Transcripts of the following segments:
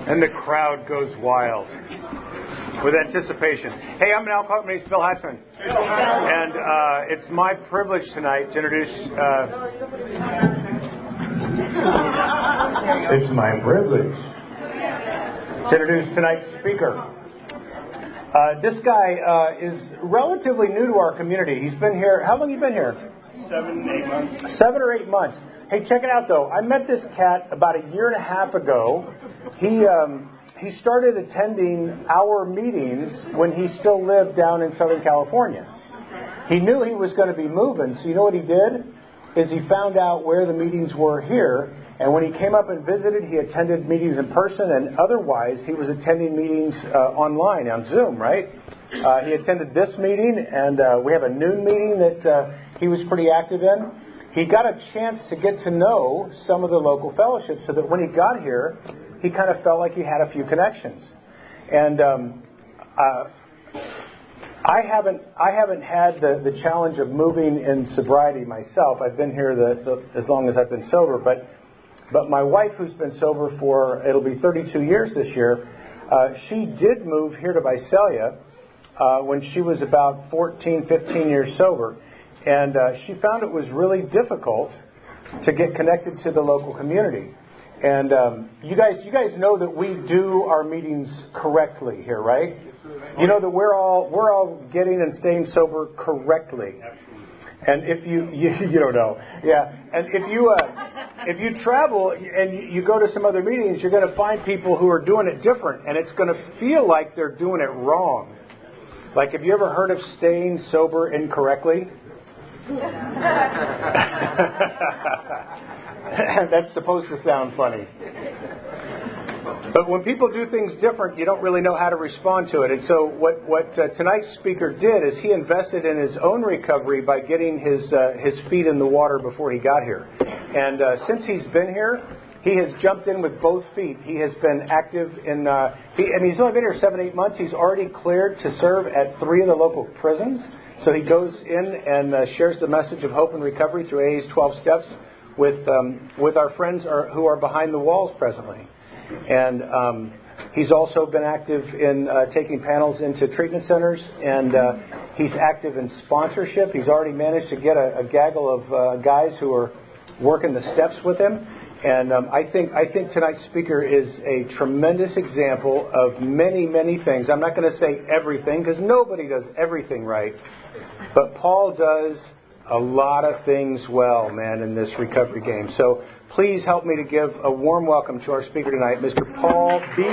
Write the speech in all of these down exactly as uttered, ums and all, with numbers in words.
And the crowd goes wild with anticipation. Hey, I'm an alcoholic. My name's Bill Hatzman. And uh, it's my privilege tonight to introduce... Uh, it's my privilege to introduce tonight's speaker. Uh, this guy uh, is relatively new to our community. He's been here... How long have you been here? Seven, eight months. Seven or eight months. Hey, check it out, though. I met this cat about a year and a half ago. He um, he started attending our meetings when he still lived down in Southern California. He knew he was going to be moving, so you know what he did? Is he found out where the meetings were here, and when he came up and visited, he attended meetings in person, and otherwise he was attending meetings uh, online on Zoom, right? Uh, he attended this meeting, and uh, we have a noon meeting that uh, he was pretty active in. He got a chance to get to know some of the local fellowships so that when he got here, he kind of felt like he had a few connections. And um, uh, I haven't I haven't had the, the challenge of moving in sobriety myself. I've been here the, the, as long as I've been sober. But but my wife, who's been sober for, it'll be thirty-two years this year, uh, she did move here to Visalia uh, when she was about fourteen, fifteen years sober. And uh, she found it was really difficult to get connected to the local community. And um, you guys, you guys know that we do our meetings correctly here, right? You know that we're all we're all getting and staying sober correctly. And if you you, you don't know, yeah. And if you uh, if you travel and you go to some other meetings, you're going to find people who are doing it different, and it's going to feel like they're doing it wrong. Like, have you ever heard of staying sober incorrectly? That's supposed to sound funny. But when people do things different, you don't really know how to respond to it. And so what, what uh, tonight's speaker did is he invested in his own recovery by getting his uh, his feet in the water before he got here. And uh, since he's been here, he has jumped in with both feet. He has been active in, uh, he, and he's only been here seven, eight months. He's already cleared to serve at three of the local prisons. So he goes in and uh, shares the message of hope and recovery through A A's twelve steps with um, with our friends are, who are behind the walls presently. And um, he's also been active in uh, taking panels into treatment centers, and uh, he's active in sponsorship. He's already managed to get a, a gaggle of uh, guys who are working the steps with him. And um, I think I think tonight's speaker is a tremendous example of many, many things. I'm not going to say everything because nobody does everything right. But Paul does a lot of things well, man, in this recovery game. So please help me to give a warm welcome to our speaker tonight, Mister Paul B.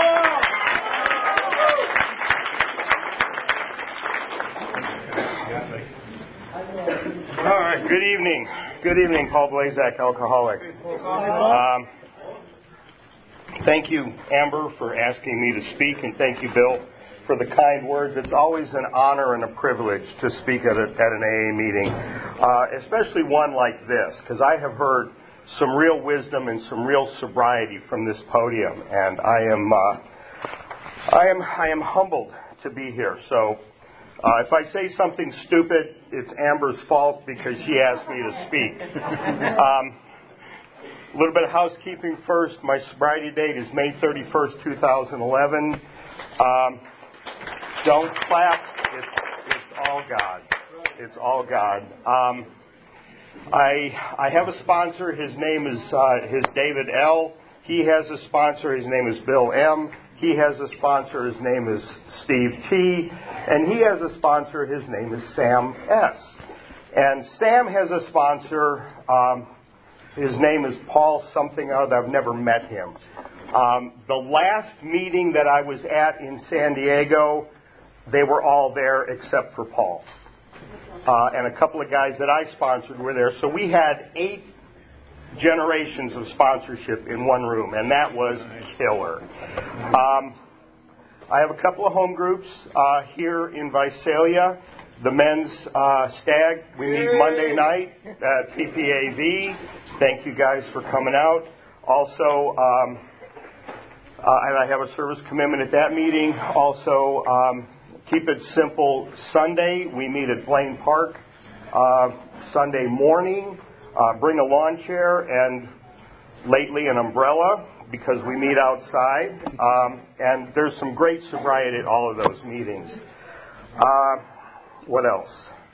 All right, good evening. Good evening, Paul Blazak, alcoholic. Um, thank you, Amber, for asking me to speak, and thank you, Bill, for the kind words. It's always an honor and a privilege to speak at, a, at an A A meeting, uh, especially one like this, because I have heard some real wisdom and some real sobriety from this podium, and I am, uh, I am, I am humbled to be here. So, uh, if I say something stupid, it's Amber's fault because she asked me to speak. Um, a little bit of housekeeping first. My sobriety date is May thirty-first, twenty eleven. Um, Don't clap. It's, it's all God. It's all God. Um, I I have a sponsor. His name is uh, his David L. He has a sponsor. His name is Bill M. He has a sponsor. His name is Steve T. And he has a sponsor. His name is Sam S. And Sam has a sponsor. Um, his name is Paul something other. I've never met him. Um, the last meeting that I was at in San Diego, they were all there except for Paul. Uh, and a couple of guys that I sponsored were there. So we had eight generations of sponsorship in one room, and that was killer. Um, I have a couple of home groups uh, here in Visalia. The men's uh, stag, we meet Monday night at P P A V. Thank you guys for coming out. Also, um, uh, and I have a service commitment at that meeting. Also, um, Keep It Simple Sunday, we meet at Blaine Park uh, Sunday morning. Uh, bring a lawn chair and lately an umbrella because we meet outside, um, and there's some great sobriety at all of those meetings. Uh, what else?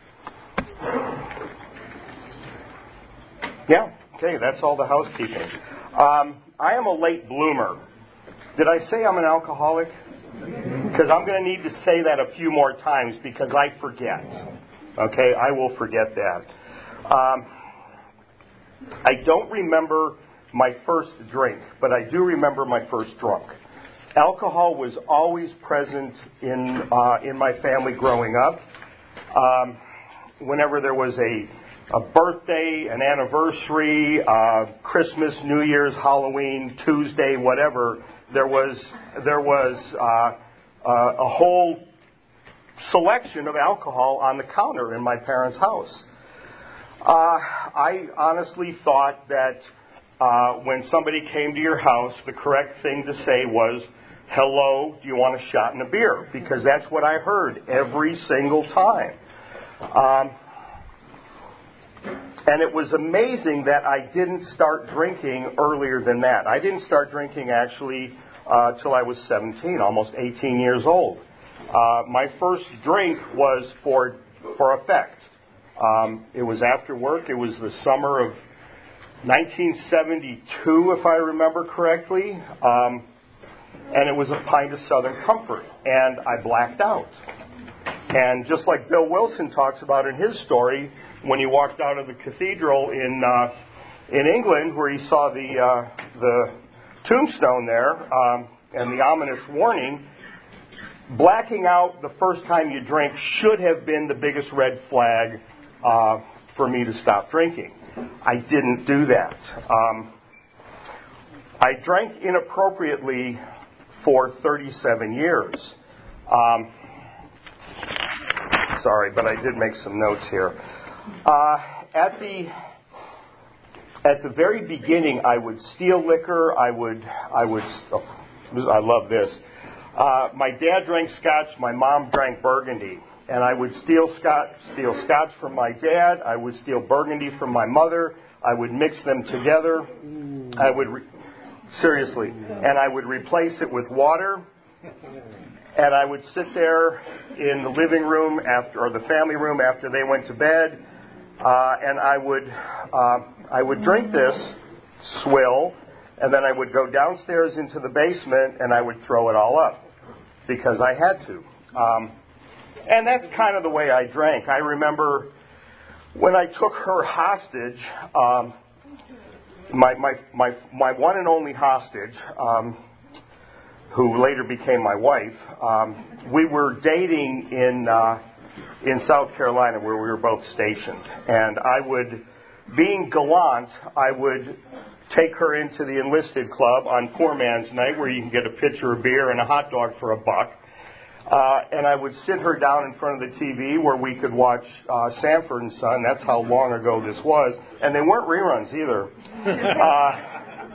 Yeah, okay, that's all the housekeeping. Um, I am a late bloomer. Did I say I'm an alcoholic? Because I'm going to need to say that a few more times because I forget. Okay, I will forget that. Um, I don't remember my first drink, but I do remember my first drunk. Alcohol was always present in uh, in my family growing up. Um, whenever there was a, a birthday, an anniversary, uh, Christmas, New Year's, Halloween, Tuesday, whatever, there was there was uh, uh, a whole selection of alcohol on the counter in my parents' house. Uh, I honestly thought that uh, when somebody came to your house, the correct thing to say was, "Hello, do you want a shot and a beer?" Because that's what I heard every single time. Um, and it was amazing that I didn't start drinking earlier than that. I didn't start drinking actually uh, till I was seventeen, almost eighteen years old. Uh, my first drink was for for effect. Um, it was after work. It was the summer of nineteen seventy-two, if I remember correctly. Um, and it was a pint of Southern Comfort. And I blacked out. And just like Bill Wilson talks about in his story, when he walked out of the cathedral in uh, in England, where he saw the uh, the tombstone there um, and the ominous warning, blacking out the first time you drink should have been the biggest red flag uh, for me to stop drinking. I didn't do that. Um, I drank inappropriately for thirty-seven years. Um, sorry, but I did make some notes here. Uh, at the at the very beginning, I would steal liquor. I would I would. Oh, I love this. Uh, my dad drank scotch. My mom drank Burgundy, and I would steal scotch steal scotch from my dad. I would steal Burgundy from my mother. I would mix them together. I would re- seriously, and I would replace it with water. And I would sit there in the living room after, or the family room after they went to bed, uh, and I would uh, I would drink this swill, and then I would go downstairs into the basement and I would throw it all up because I had to. Um, and that's kind of the way I drank. I remember when I took her hostage, um, my my my my one and only hostage. Um, who later became my wife, um, we were dating in uh, in South Carolina where we were both stationed. And I would, being gallant, I would take her into the enlisted club on Poor Man's Night where you can get a pitcher of beer and a hot dog for a buck. Uh, and I would sit her down in front of the T V where we could watch uh, Sanford and Son. That's how long ago this was. And they weren't reruns either. Uh,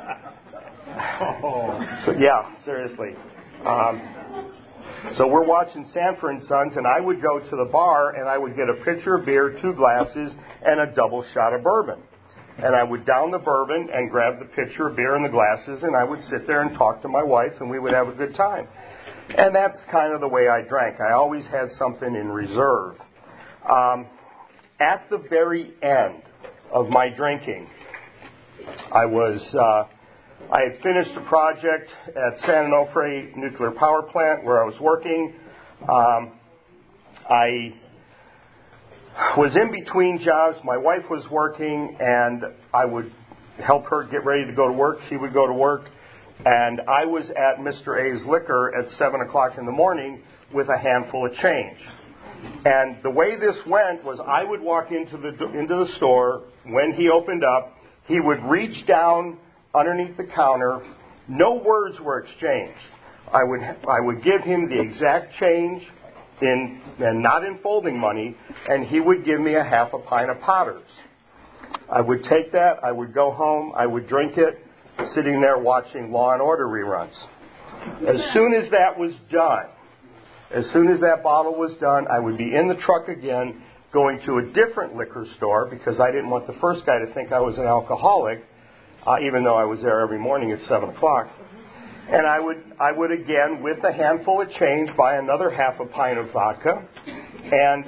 So yeah, seriously. Um, so we're watching Sanford and Sons, and I would go to the bar, and I would get a pitcher of beer, two glasses, and a double shot of bourbon. And I would down the bourbon and grab the pitcher of beer and the glasses, and I would sit there and talk to my wife, and we would have a good time. And that's kind of the way I drank. I always had something in reserve. Um, at the very end of my drinking, I was... Uh, I had finished a project at San Onofre Nuclear Power Plant where I was working. Um, I was in between jobs. My wife was working, and I would help her get ready to go to work. She would go to work, and I was at Mister A's Liquor at seven o'clock in the morning with a handful of change. And the way this went was I would walk into the into the store. When he opened up, he would reach down underneath the counter. No words were exchanged. I would I would give him the exact change in and not in folding money, and he would give me a half a pint of Potters. I would take that. I would go home. I would drink it, sitting there watching Law and Order reruns. As soon as that was done, as soon as that bottle was done, I would be in the truck again, going to a different liquor store because I didn't want the first guy to think I was an alcoholic. uh, even though I was there every morning at seven o'clock. And I would, I would again, with a handful of change, buy another half a pint of vodka and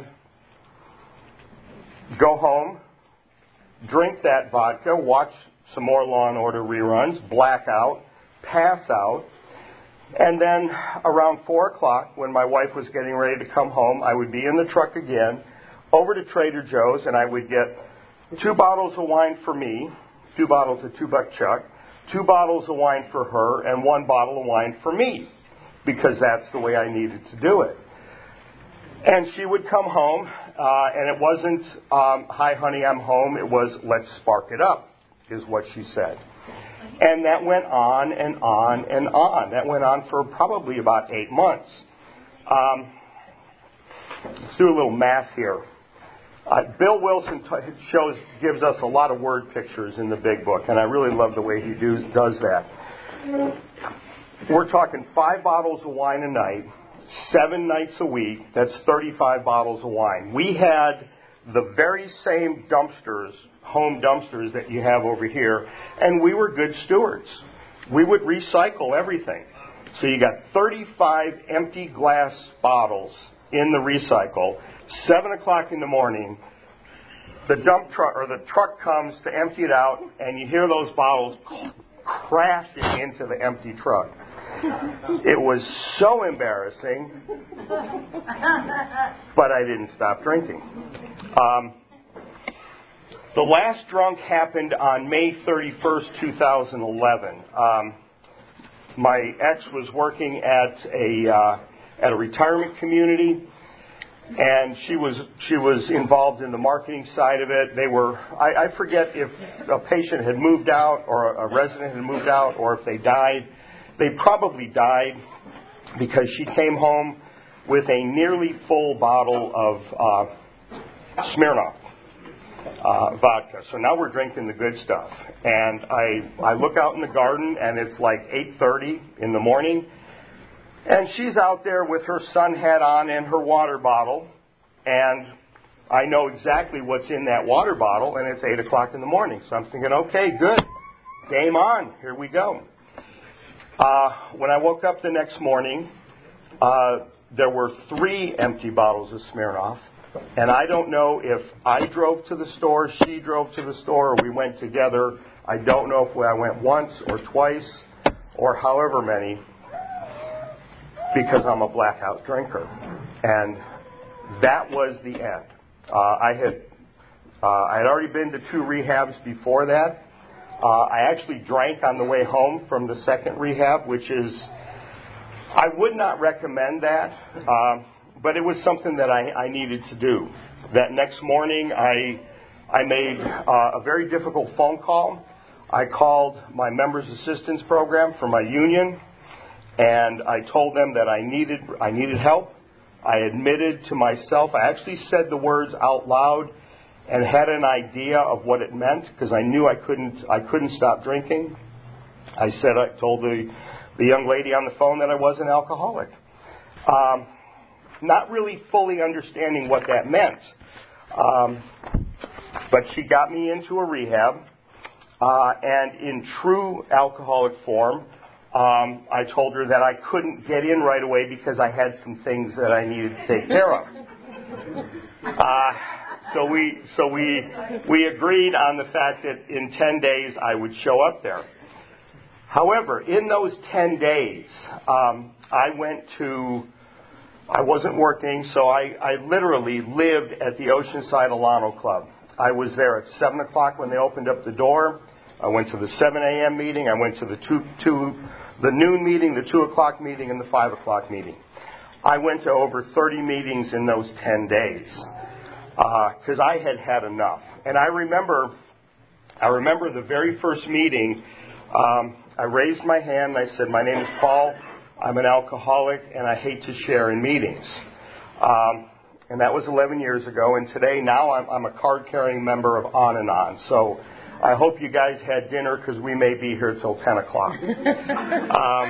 go home, drink that vodka, watch some more Law and Order reruns, black out, pass out, and then around four o'clock, when my wife was getting ready to come home, I would be in the truck again, over to Trader Joe's, and I would get two bottles of wine for me, two bottles of two-buck chuck, two bottles of wine for her, and one bottle of wine for me, because that's the way I needed to do it. And she would come home, uh, and it wasn't, um, hi, honey, I'm home. It was, let's spark it up, is what she said. And that went on and on and on. That went on for probably about eight months. Um, let's do a little math here. Uh, Bill Wilson t- shows gives us a lot of word pictures in the big book, and I really love the way he do, does that. We're talking five bottles of wine a night, seven nights a week. That's thirty-five bottles of wine. We had the very same dumpsters, home dumpsters that you have over here, and we were good stewards. We would recycle everything. So you got thirty-five empty glass bottles in the recycle. Seven o'clock in the morning, the dump truck or the truck comes to empty it out, and you hear those bottles crashing into the empty truck. It was so embarrassing, but I didn't stop drinking. Um, the last drunk happened on May thirty-first, two thousand eleven. Um, my ex was working at a uh, at a retirement community. And she was she was involved in the marketing side of it. They were I, I forget if a patient had moved out or a, a resident had moved out or if they died. They probably died because she came home with a nearly full bottle of uh, Smirnoff uh, vodka. So now we're drinking the good stuff. And I I look out in the garden and it's like eight thirty in the morning. And she's out there with her sun hat on and her water bottle, and I know exactly what's in that water bottle, and it's eight o'clock in the morning. So I'm thinking, okay, good, game on, here we go. Uh, when I woke up the next morning, uh, there were three empty bottles of Smirnoff, and I don't know if I drove to the store, she drove to the store, or we went together. I don't know if I went once or twice or however many, because I'm a blackout drinker. And that was the end. Uh, I had uh, I had already been to two rehabs before that. Uh, I actually drank on the way home from the second rehab, which is, I would not recommend that, uh, but it was something that I, I needed to do. That next morning, I I made uh, a very difficult phone call. I called my members' assistance program for my union, and I told them that I needed I needed help. I admitted to myself, I actually said the words out loud and had an idea of what it meant because I knew I couldn't I couldn't stop drinking. I said I told the the young lady on the phone that I was an alcoholic. Um, not really fully understanding what that meant. Um, but she got me into a rehab, uh, and in true alcoholic form, Um, I told her that I couldn't get in right away because I had some things that I needed to take care of. Uh, so we so we we agreed on the fact that in ten days I would show up there. However, in those ten days, um, I went to, I wasn't working, so I, I literally lived at the Oceanside Alano Club. I was there at seven o'clock when they opened up the door. I went to the seven a.m. meeting. I went to the two, two, the noon meeting, the two o'clock meeting, and the five o'clock meeting. I went to over thirty meetings in those ten days because uh, I had had enough. And I remember, I remember the very first meeting. Um, I raised my hand and I said, "My name is Paul. I'm an alcoholic, and I hate to share in meetings." Um, and that was eleven years ago. And today, now I'm, I'm a card-carrying member of On and On. So I hope you guys had dinner because we may be here till ten o'clock. um,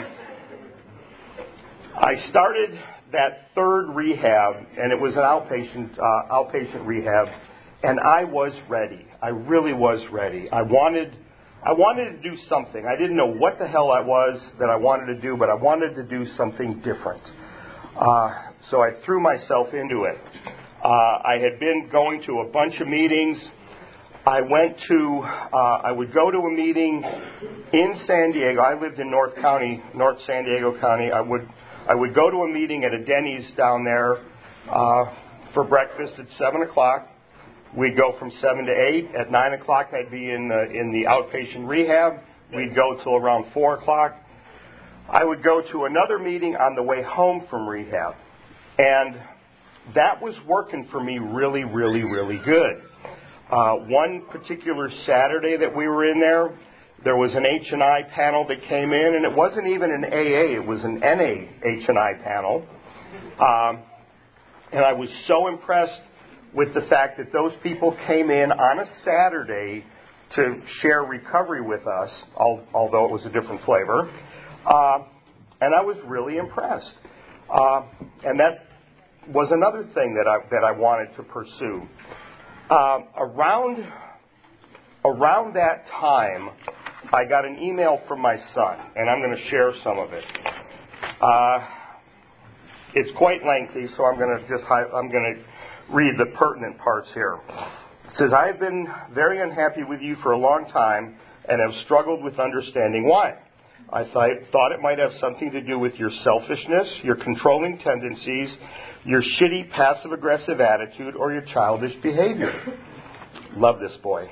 I started that third rehab, and it was an outpatient uh, outpatient rehab, and I was ready. I really was ready. I wanted I wanted to do something. I didn't know what the hell I was that I wanted to do, but I wanted to do something different. Uh, so I threw myself into it. Uh, I had been going to a bunch of meetings. I went to, uh, I would go to a meeting in San Diego. I lived in North County, North San Diego County. I would, I would go to a meeting at a Denny's down there uh, for breakfast at seven o'clock. We'd go from seven to eight. At nine o'clock, I'd be in the, in the outpatient rehab. We'd go till around four o'clock. I would go to another meeting on the way home from rehab. And that was working for me really, really, really good. Uh, one particular Saturday that we were in there, there was an H and I panel that came in, and it wasn't even an A A, it was an N A H and I panel. Um, and I was so impressed with the fact that those people came in on a Saturday to share recovery with us, although it was a different flavor. Uh, and I was really impressed. Uh, and that was another thing that I, that I wanted to pursue. Um, around, around that time, I got an email from my son, and I'm going to share some of it. Uh, it's quite lengthy, so I'm going to just I'm going to read the pertinent parts here. It says, "I have been very unhappy with you for a long time and have struggled with understanding why. I th- thought it might have something to do with your selfishness, your controlling tendencies, your shitty passive-aggressive attitude, or your childish behavior." Love this boy.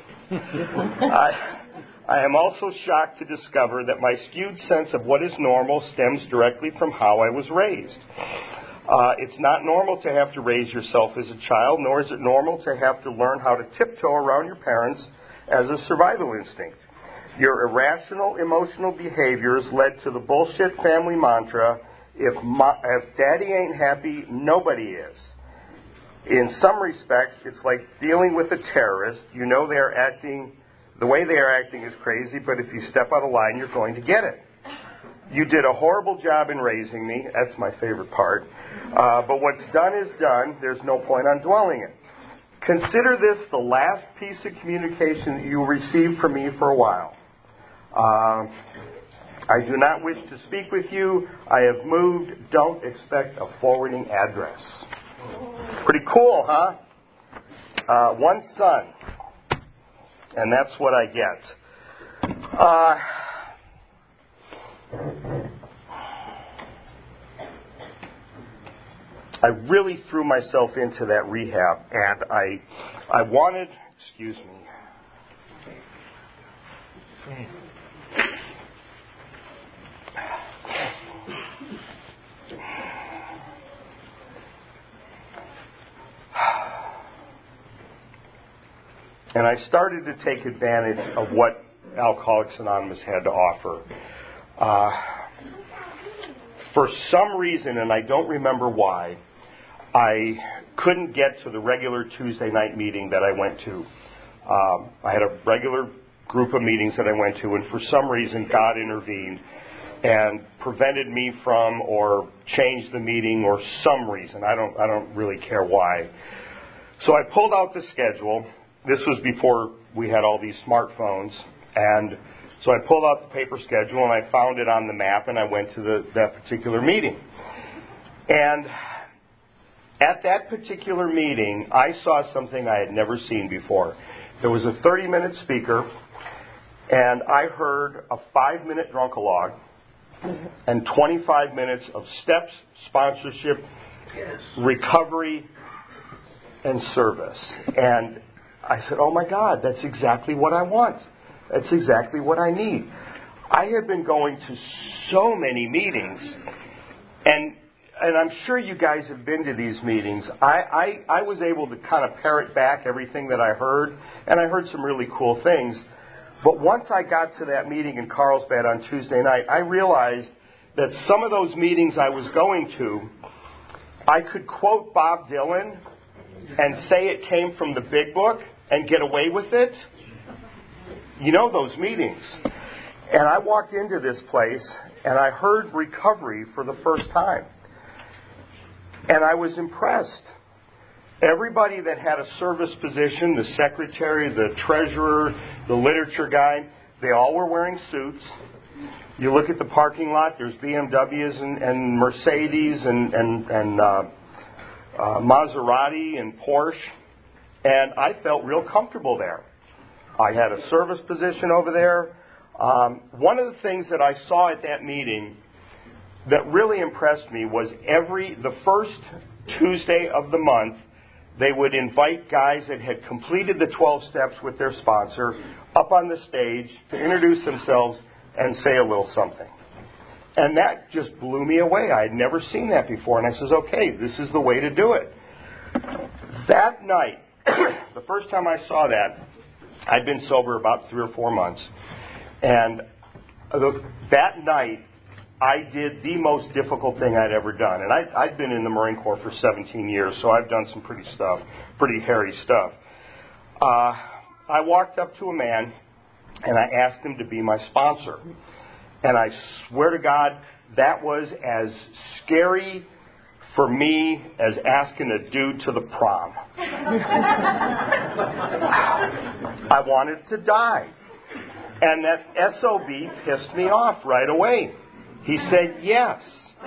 I, I am also shocked to discover that my skewed sense of what is normal stems directly from how I was raised. Uh, it's not normal to have to raise yourself as a child, nor is it normal to have to learn how to tiptoe around your parents as a survival instinct. Your irrational emotional behaviors led to the bullshit family mantra, if, mo- if daddy ain't happy, nobody is. In some respects, it's like dealing with a terrorist. You know they're acting, the way they are acting is crazy, but if you step out of line, you're going to get it. You did a horrible job in raising me. That's my favorite part. Uh, but what's done is done. There's no point on dwelling it. Consider this the last piece of communication that you received from me for a while. Uh, I do not wish to speak with you. I have moved. Don't expect a forwarding address. Pretty cool, huh? Uh, one son. And that's what I get. Uh, I really threw myself into that rehab, and I, I wanted, excuse me. And I started to take advantage of what Alcoholics Anonymous had to offer. Uh, for some reason, and I don't remember why, I couldn't get to the regular Tuesday night meeting that I went to. Um, I had a regular group of meetings that I went to, and for some reason, God intervened and prevented me from, or changed the meeting, or some reason. I don't, I don't really care why. So I pulled out the schedule. This was before we had all these smartphones, and so I pulled out the paper schedule and I found it on the map, and I went to the, that particular meeting. And at that particular meeting, I saw something I had never seen before. There was a thirty-minute speaker, and I heard a five-minute drunkalogue and twenty-five minutes of steps, sponsorship, recovery, and service. And I said, oh my God, that's exactly what I want. That's exactly what I need. I have been going to so many meetings, and and I'm sure you guys have been to these meetings. I, I, I was able to kind of parrot back everything that I heard, and I heard some really cool things. But once I got to that meeting in Carlsbad on Tuesday night, I realized that some of those meetings I was going to, I could quote Bob Dylan and say it came from the Big Book and get away with it. You know those meetings. And I walked into this place and I heard recovery for the first time. And I was impressed. Everybody that had a service position, the secretary, the treasurer, the literature guy, They all were wearing suits. You look at the parking lot, there's B M Ws and, and Mercedes and, and, and uh, uh, Maserati and Porsche. And I felt real comfortable there. I had a service position over there. Um, one of the things that I saw at that meeting that really impressed me was every the first Tuesday of the month, they would invite guys that had completed the twelve steps with their sponsor up on the stage to introduce themselves and say a little something. And that just blew me away. I had never seen that before. And I says, okay, this is the way to do it. That night, the first time I saw that, I'd been sober about three or four months. And that night, I did the most difficult thing I'd ever done. And I, I'd been in the Marine Corps for seventeen years, so I've done some pretty stuff, pretty hairy stuff. Uh, I walked up to a man, and I asked him to be my sponsor. And I swear to God, that was as scary for me as asking a dude to the prom. I wanted to die. And that S O B pissed me off right away. He said yes.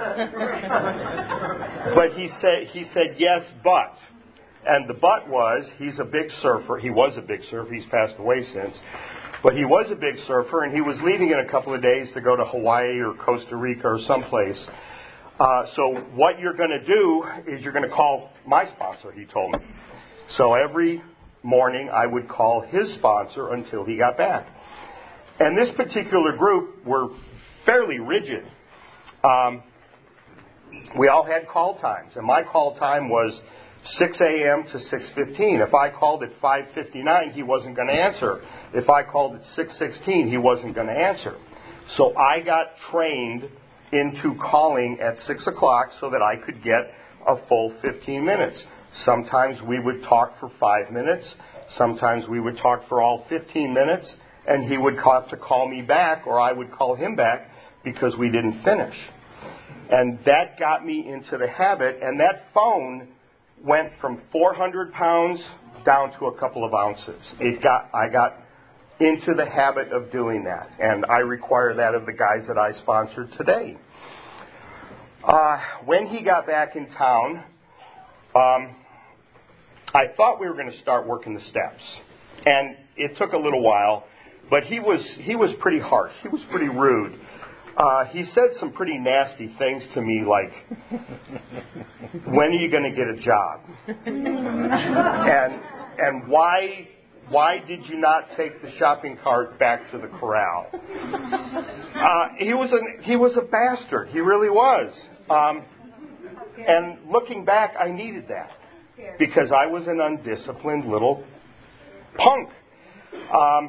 But he said he said yes, but. And the but was, he's a big surfer. He was a big surfer. He's passed away since. But he was a big surfer, and he was leaving in a couple of days to go to Hawaii or Costa Rica or someplace. Uh, so what you're going to do is you're going to call my sponsor, he told me. So every morning I would call his sponsor until he got back. And this particular group were fairly rigid. Um, we all had call times, and my call time was six a.m. to six fifteen. If I called at five fifty-nine, he wasn't going to answer. If I called at six sixteen, he wasn't going to answer. So I got trained into calling at six o'clock so that I could get a full fifteen minutes. Sometimes we would talk for five minutes. Sometimes we would talk for all fifteen minutes, and he would have to call me back, or I would call him back because we didn't finish. And that got me into the habit, and that phone went from four hundred pounds down to a couple of ounces. It got I got into the habit of doing that, and I require that of the guys that I sponsored today. Uh, when he got back in town, um, I thought we were going to start working the steps, and it took a little while, but he was he was pretty harsh. He was pretty rude. Uh, he said some pretty nasty things to me, like, when are you going to get a job? and and why why did you not take the shopping cart back to the corral? Uh, he was a he was a bastard. He really was. Um, and looking back, I needed that because I was an undisciplined little punk. Um,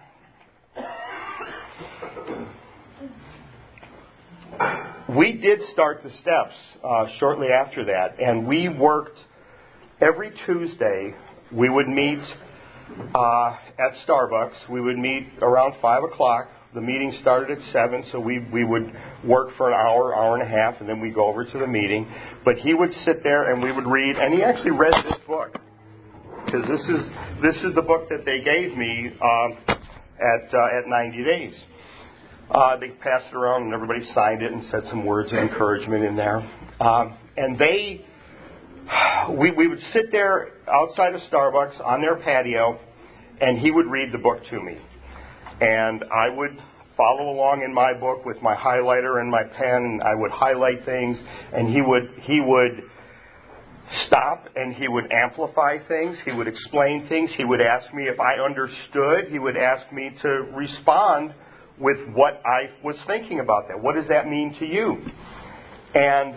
We did start the steps uh, shortly after that, and we worked every Tuesday. We would meet uh, at Starbucks. We would meet around five o'clock. The meeting started at seven, so we, we would work for an hour, hour and a half, and then we'd go over to the meeting. But he would sit there and we would read, and he actually read this book, because this is this is the book that they gave me uh, at uh, at ninety days. Uh, they passed it around and everybody signed it and said some words of encouragement in there. Um, and they, we, we would sit there outside of Starbucks on their patio, and he would read the book to me. And I would follow along in my book with my highlighter and my pen, and I would highlight things, and he would he would stop and he would amplify things. He would explain things. He would ask me if I understood. He would ask me to respond with what I was thinking about that. What does that mean to you? And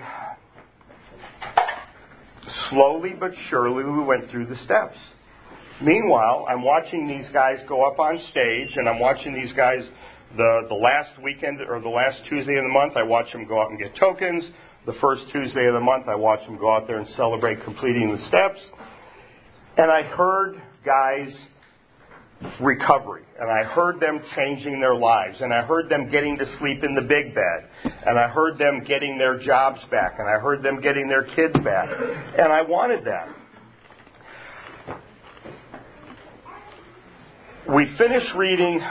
slowly but surely we went through the steps. Meanwhile, I'm watching these guys go up on stage, and I'm watching these guys the, the last weekend or the last Tuesday of the month, I watch them go out and get tokens. The first Tuesday of the month, I watch them go out there and celebrate completing the steps. And I heard guys' recovery, and I heard them changing their lives, and I heard them getting to sleep in the big bed, and I heard them getting their jobs back, and I heard them getting their kids back, and I wanted that. We finished reading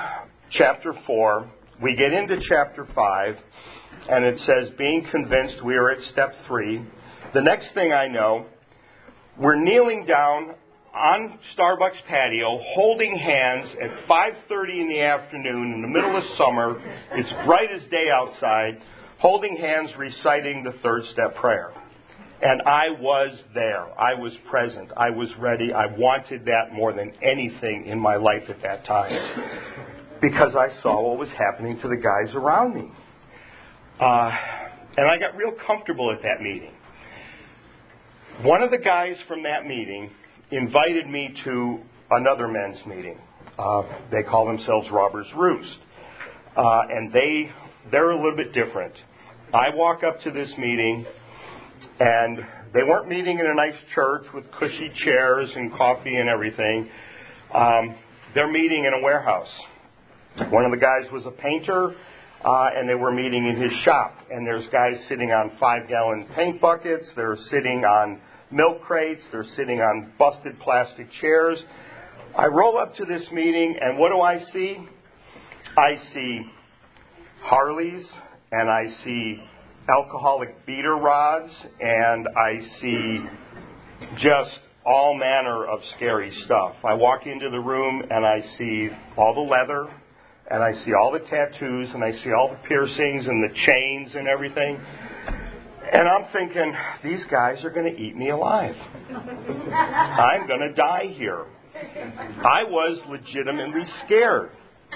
chapter four. We get into chapter five, and it says, being convinced, we are at step three. The next thing I know, we're kneeling down on Starbucks patio, holding hands at five thirty in the afternoon in the middle of summer. It's bright as day outside, holding hands, reciting the third step prayer. And I was there. I was present. I was ready. I wanted that more than anything in my life at that time, because I saw what was happening to the guys around me. Uh, and I got real comfortable at that meeting. One of the guys from that meeting invited me to another men's meeting. Uh, they call themselves Robbers Roost. Uh, and they, they're a little bit different. I walk up to this meeting, and they weren't meeting in a nice church with cushy chairs and coffee and everything. Um, they're meeting in a warehouse. One of the guys was a painter, uh, and they were meeting in his shop. And there's guys sitting on five-gallon paint buckets. They're sitting on milk crates. They're sitting on busted plastic chairs. I roll up to this meeting, and what do I see? I see Harleys, and I see alcoholic beater rods, and I see just all manner of scary stuff. I walk into the room, and I see all the leather, and I see all the tattoos, and I see all the piercings and the chains and everything. And I'm thinking, these guys are going to eat me alive. I'm going to die here. I was legitimately scared.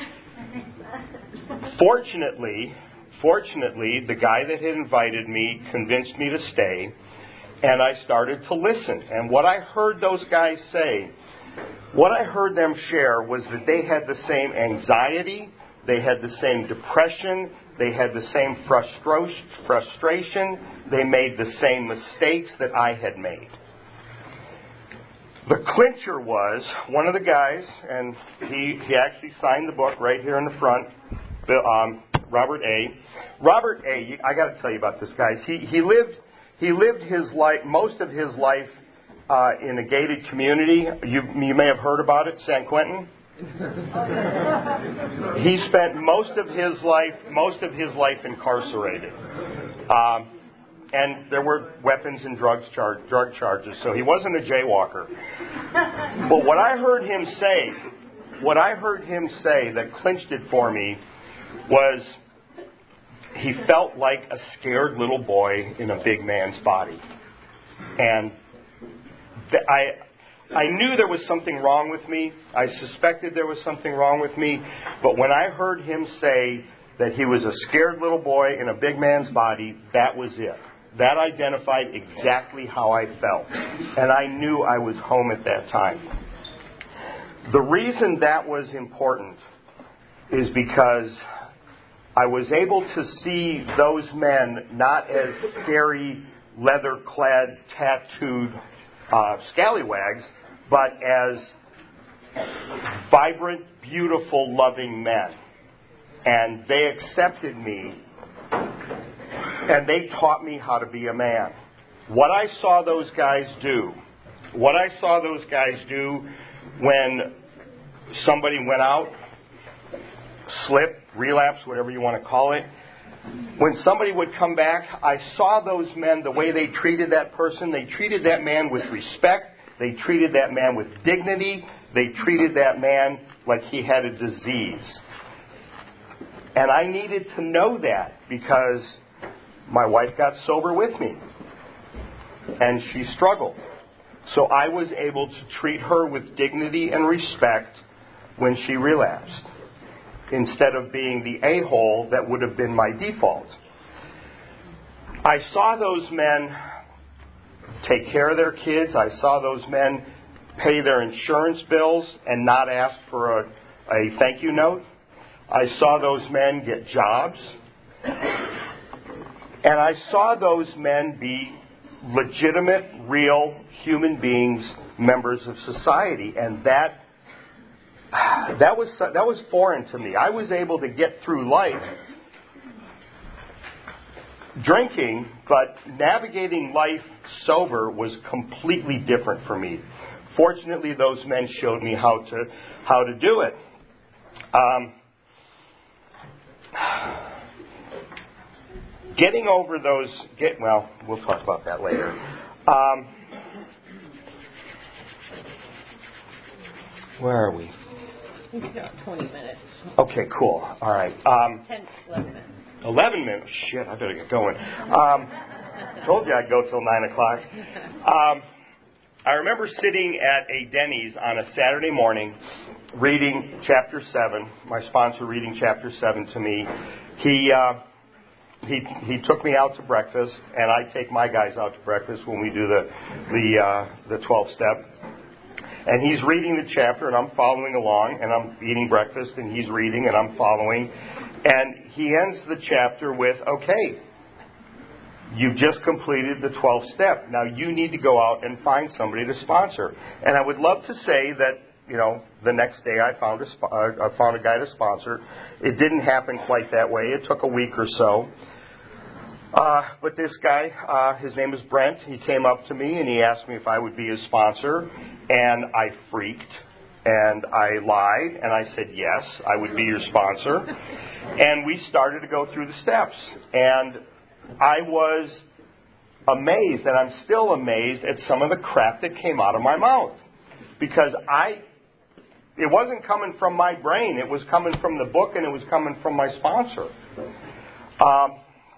Fortunately, fortunately, the guy that had invited me convinced me to stay, and I started to listen. And what I heard those guys say, what I heard them share was that they had the same anxiety, they had the same depression, they had the same frustro- frustration, they made the same mistakes that I had made. The clincher was one of the guys, and he, he actually signed the book right here in the front, um, Robert A. Robert A., I got to tell you about this, guys. He he lived he lived his life, most of his life, uh, in a gated community. You you may have heard about it, San Quentin. He spent most of his life most of his life incarcerated, um, and there were weapons and drugs char- drug charges. So he wasn't a jaywalker. But what I heard him say, what I heard him say that clinched it for me was, he felt like a scared little boy in a big man's body. And th- I I knew there was something wrong with me. I suspected there was something wrong with me. But when I heard him say that he was a scared little boy in a big man's body, that was it. That identified exactly how I felt. And I knew I was home at that time. The reason that was important is because I was able to see those men not as scary, leather-clad, tattooed uh, scallywags, but as vibrant, beautiful, loving men. And they accepted me, and they taught me how to be a man. What I saw those guys do, what I saw those guys do when somebody went out, slip, relapse, whatever you want to call it. When somebody would come back, I saw those men, the way they treated that person. They treated that man with respect. They treated that man with dignity. They treated that man like he had a disease. And I needed to know that because my wife got sober with me. And she struggled. So I was able to treat her with dignity and respect when she relapsed, instead of being the a-hole that would have been my default. I saw those men take care of their kids. I saw those men pay their insurance bills and not ask for a, a thank you note. I saw those men get jobs. And I saw those men be legitimate, real human beings, members of society. And that That was that was foreign to me. I was able to get through life drinking, but navigating life sober was completely different for me. Fortunately, those men showed me how to how to do it. Um, getting over those, get, well, we'll talk about that later. Um, where are we? We've got twenty minutes. Okay, cool. All right. Um, ten, eleven minutes. eleven minutes. Shit, I better get going. Um, told you I'd go till nine o'clock. Um, I remember sitting at a Denny's on a Saturday morning reading chapter seven, my sponsor reading chapter seven to me. He uh, he he took me out to breakfast, and I take my guys out to breakfast when we do the the uh, the twelve step. And he's reading the chapter, and I'm following along, and I'm eating breakfast, and he's reading, and I'm following. And he ends the chapter with, okay, you've just completed the twelfth step. Now you need to go out and find somebody to sponsor. And I would love to say that, you know, the next day I found a, sp- uh, I found a guy to sponsor. It didn't happen quite that way. It took a week or so. Uh, but this guy, uh, his name is Brent, he came up to me and he asked me if I would be his sponsor. And I freaked and I lied and I said, yes, I would be your sponsor. And we started to go through the steps. And I was amazed, and I'm still amazed at some of the crap that came out of my mouth. Because I, it wasn't coming from my brain. It was coming from the book, and it was coming from my sponsor. Um,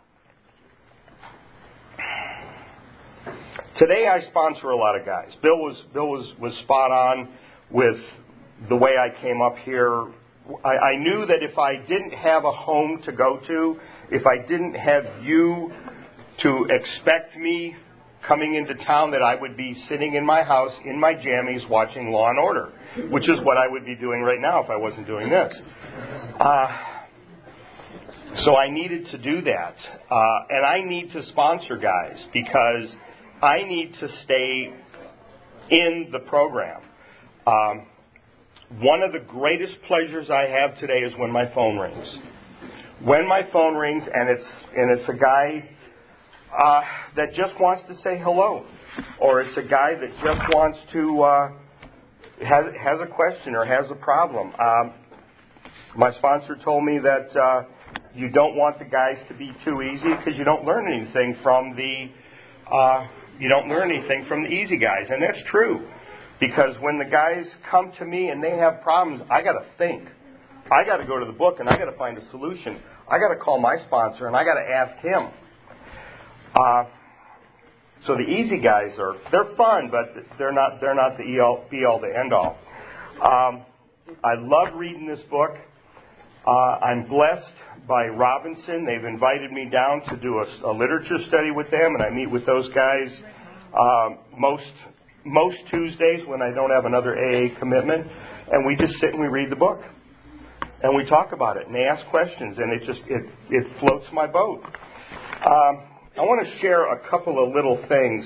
today I sponsor a lot of guys. Bill was Bill was, was spot on with the way I came up here. I, I knew that if I didn't have a home to go to, if I didn't have you to expect me coming into town, that I would be sitting in my house in my jammies watching Law and Order, which is what I would be doing right now if I wasn't doing this. Uh, so I needed to do that. Uh, and I need to sponsor guys because I need to stay in the program. Um, one of the greatest pleasures I have today is when my phone rings. When my phone rings and it's and it's a guy uh, that just wants to say hello, or it's a guy that just wants to uh, has has a question or has a problem. Um, my sponsor told me that uh, you don't want the guys to be too easy because you don't learn anything from the uh, you don't learn anything from the easy guys, and that's true. Because when the guys come to me and they have problems, I got to think. I got to go to the book and I got to find a solution. I got to call my sponsor and I got to ask him. Uh, so the easy guys are they're fun, but they're not they're not the be all the end all. Um, I love reading this book. Uh, I'm blessed by Robinson. They've invited me down to do a, a literature study with them, and I meet with those guys um, most. Most Tuesdays when I don't have another A A commitment, and we just sit and we read the book, and we talk about it, and they ask questions, and it just it it floats my boat. Um, I want to share a couple of little things.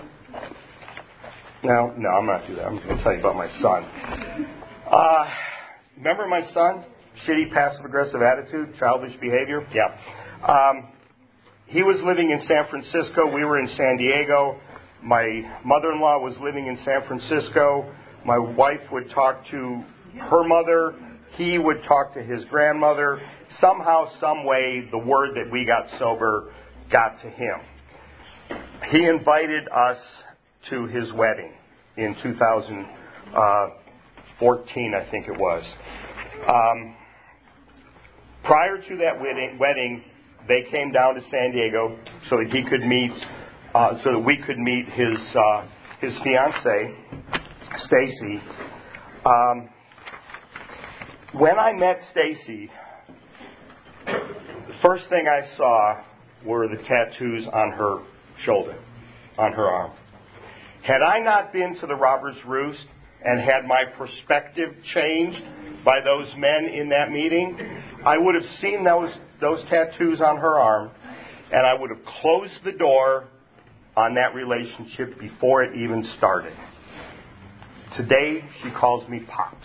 No, no, I'm not doing that. I'm going to tell you about my son. Uh, remember my son? Shitty, passive-aggressive attitude, childish behavior. Yeah. Um, he was living in San Francisco. We were in San Diego. My mother-in-law was living in San Francisco. My wife would talk to her mother. He would talk to his grandmother. Somehow, some way, the word that we got sober got to him. He invited us to his wedding in two thousand fourteen, I think it was. Um, prior to that wedding, wedding, they came down to San Diego so that he could meet Uh, so that we could meet his uh, his fiancée, Stacy. Um, when I met Stacy, the first thing I saw were the tattoos on her shoulder, on her arm. Had I not been to the Robbers Roost and had my perspective changed by those men in that meeting, I would have seen those those tattoos on her arm, and I would have closed the door on that relationship before it even started. Today, she calls me Pops.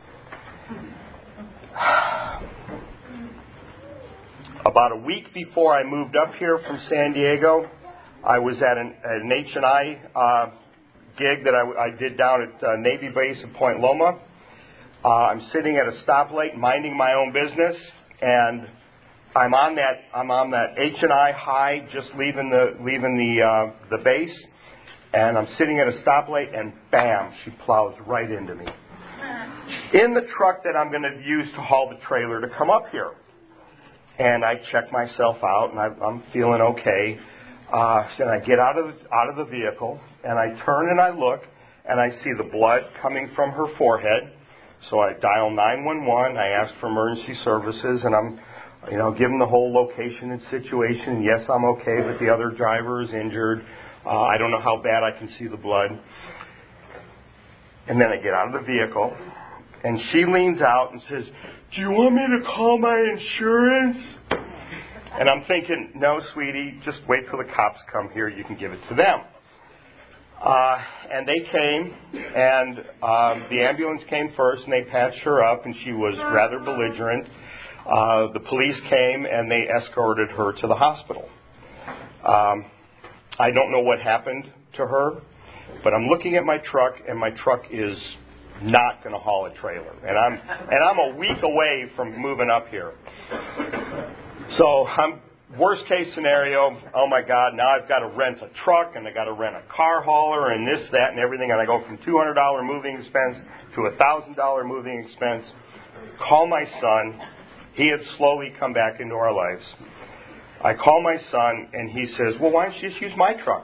About a week before I moved up here from San Diego, I was at an, at an H and I uh, gig that I, I did down at uh, Navy Base in Point Loma. Uh, I'm sitting at a stoplight minding my own business, and I'm on that I'm on that H and I high, just leaving the leaving the uh, the base, and I'm sitting at a stoplight, and bam, she plows right into me in the truck that I'm going to use to haul the trailer to come up here. And I check myself out, and I, I'm feeling okay. Uh, and I get out of the, out of the vehicle, and I turn and I look, and I see the blood coming from her forehead. So I dial nine one one. I ask for emergency services, and I'm, you know, give them the whole location and situation. Yes, I'm okay, but the other driver is injured. Uh, I don't know how bad I can see the blood. And then I get out of the vehicle, and she leans out and says, "Do you want me to call my insurance?" And I'm thinking, "No, sweetie, just wait till the cops come here. You can give it to them." Uh, and they came, and um, the ambulance came first, and they patched her up, and she was rather belligerent. Uh, the police came, and they escorted her to the hospital. Um, I don't know what happened to her, but I'm looking at my truck, and my truck is not going to haul a trailer, and I'm and I'm a week away from moving up here. So I'm worst case scenario. Oh my God! Now I've got to rent a truck, and I got to rent a car hauler, and this, that, and everything, and I go from two hundred dollars moving expense to a thousand dollar moving expense. Call my son. He had slowly come back into our lives. I call my son, and he says, "Well, why don't you just use my truck?"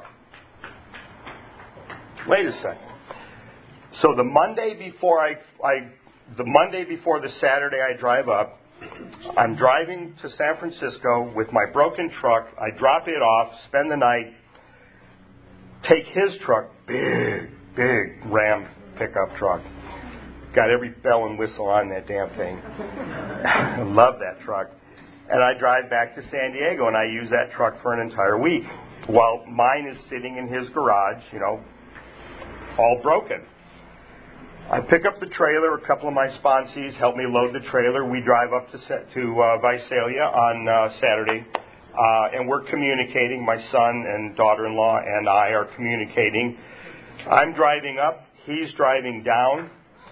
Wait a second. So the Monday before I, I, the Monday before the Saturday I drive up, I'm driving to San Francisco with my broken truck. I drop it off, spend the night, take his truck, big, big Ram pickup truck. Got every bell and whistle on that damn thing. I love that truck. And I drive back to San Diego, and I use that truck for an entire week, while mine is sitting in his garage, you know, all broken. I pick up the trailer. A couple of my sponsees help me load the trailer. We drive up to to uh, Visalia on uh, Saturday, uh, and we're communicating. My son and daughter-in-law and I are communicating. I'm driving up. He's driving down.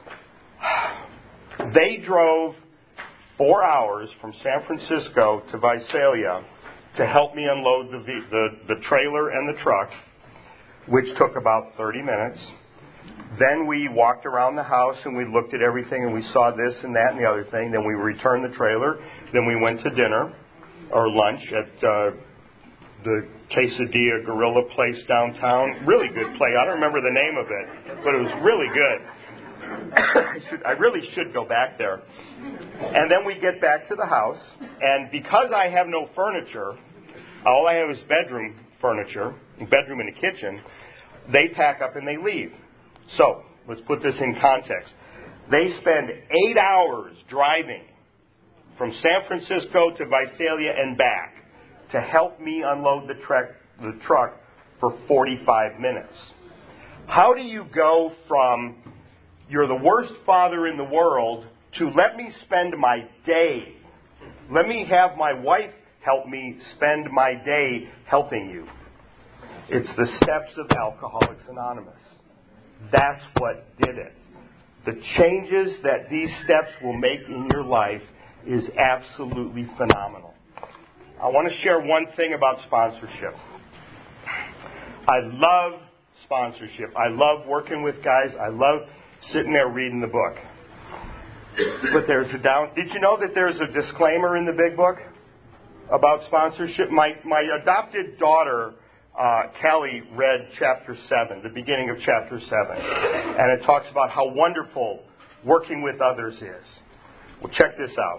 They drove four hours from San Francisco to Visalia to help me unload the the, the trailer and the truck, which took about thirty minutes. Then we walked around the house and we looked at everything and we saw this and that and the other thing. Then we returned the trailer. Then we went to dinner or lunch at uh, the Quesadilla Gorilla place downtown. Really good place. I don't remember the name of it, but it was really good. I, should, I really should go back there. And then we get back to the house, and because I have no furniture, all I have is bedroom furniture, bedroom and a kitchen, they pack up and they leave. So, let's put this in context. They spend eight hours driving from San Francisco to Visalia and back to help me unload the, trek, the truck for forty-five minutes. How do you go from, you're the worst father in the world, to let me spend my day, let me have my wife help me spend my day helping you? It's the steps of Alcoholics Anonymous. That's what did it. The changes that these steps will make in your life is absolutely phenomenal. I want to share one thing about sponsorship. I love sponsorship. I love working with guys. I love sitting there reading the book. But there's a down. Did you know that there's a disclaimer in the big book about sponsorship? My my adopted daughter, Uh, Kelly, read chapter seven, the beginning of chapter seven, and it talks about how wonderful working with others is. Well, check this out.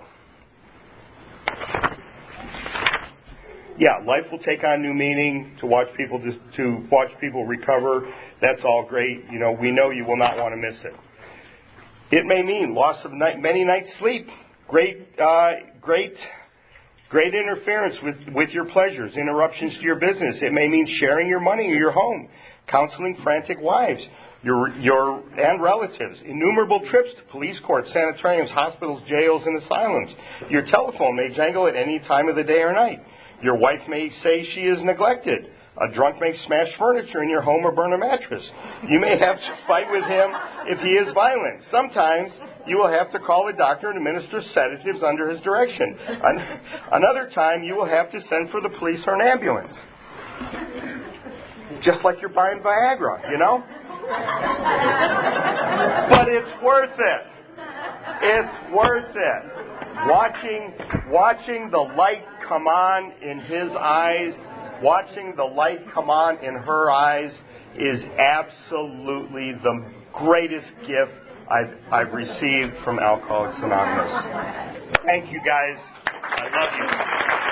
Yeah, life will take on new meaning. To watch people just to watch people recover, that's all great. You know, we know you will not want to miss it. It may mean loss of night, many nights' sleep, great, uh, great. Great interference with, with your pleasures, interruptions to your business. It may mean sharing your money or your home, counseling frantic wives your, your, and relatives, innumerable trips to police courts, sanatoriums, hospitals, jails, and asylums. Your telephone may jangle at any time of the day or night. Your wife may say she is neglected. A drunk may smash furniture in your home or burn a mattress. You may have to fight with him if he is violent. Sometimes you will have to call a doctor and administer sedatives under his direction. An- another time, you will have to send for the police or an ambulance. Just like you're buying Viagra, you know? But it's worth it. It's worth it. Watching, watching the light come on in his eyes, watching the light come on in her eyes is absolutely the greatest gift I've, I've received from Alcoholics Anonymous. Thank you, guys. I love you.